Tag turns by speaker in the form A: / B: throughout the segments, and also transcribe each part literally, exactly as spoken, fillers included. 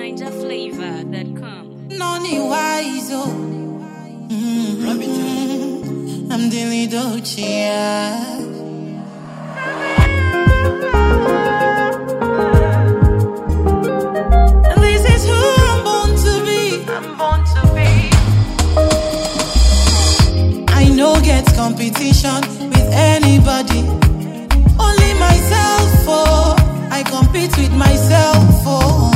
A: ninja flavor dot com.
B: Noni wise, oh. Mm-hmm. I'm Dilly Dochia. And this is who I'm born to be. I'm born to be. I no get competition with anybody. Only myself, oh. I compete with myself, oh.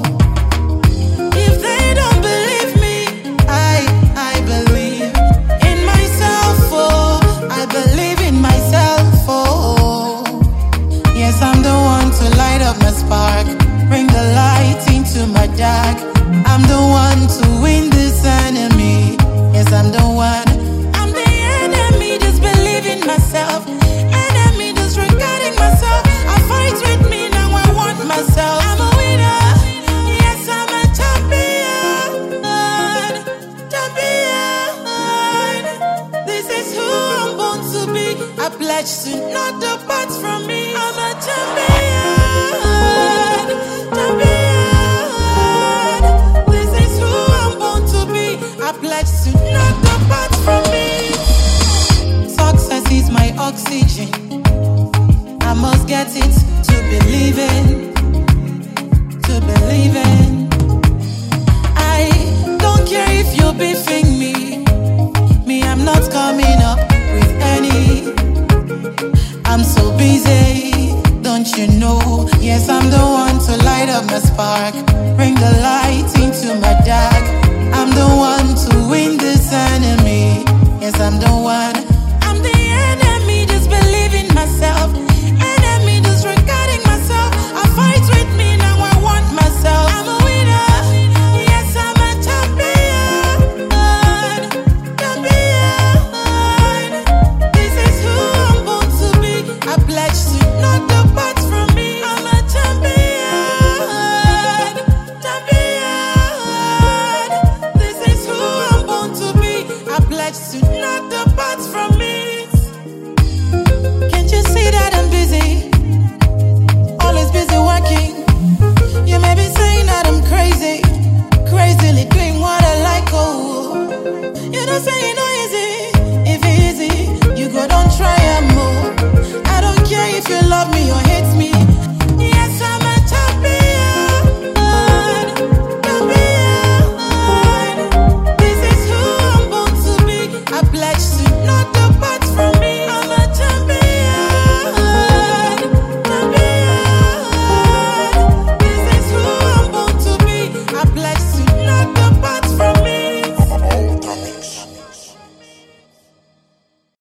B: Spark, bring the light into my dark. I'm the one to win this enemy. Yes, I'm the one. I'm the enemy, just believe in myself. Enemy, disregarding myself. I fight with me, now I want myself. I'm a winner. Yes, I'm a champion. Champion. This is who I'm born to be. I pledge to not depart from me. I'm a champion. Oxygen, I must get it to believe in, to believe in. I don't care if you're beefing me, me I'm not coming up with any. I'm so busy, don't you know? Yes, I'm the one to light up my spark, bring the light into my dark. I'm the one to